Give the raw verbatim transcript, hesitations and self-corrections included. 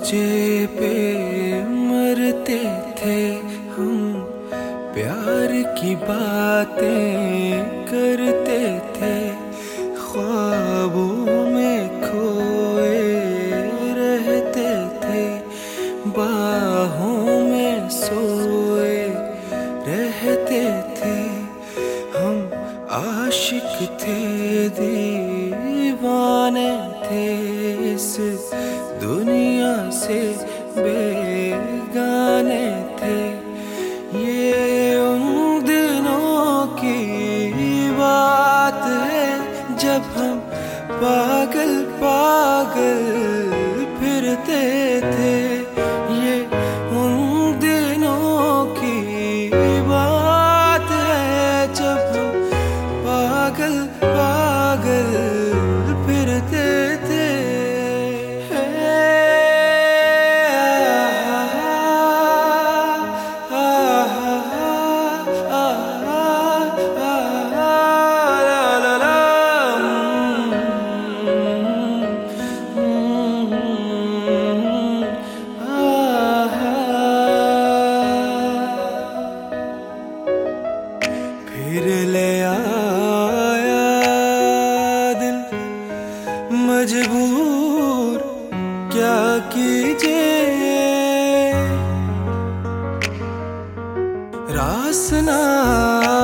दूजे पे मरते थे हम, प्यार की बातें करते थे, ख्वाबों में खोए रहते थे, बाहों में सोए रहते थे। हम आशिक थे, दीवाने थे, इस दुनिया से बेगाने थे। ये उन दिनों की बात है जब हम पागल पागल फिरते थे। ये उन दिनों की बात है जब हम पागल पागल फिरते थे। फिर ले आया दिल मजबूर क्या कीजिए, रास ना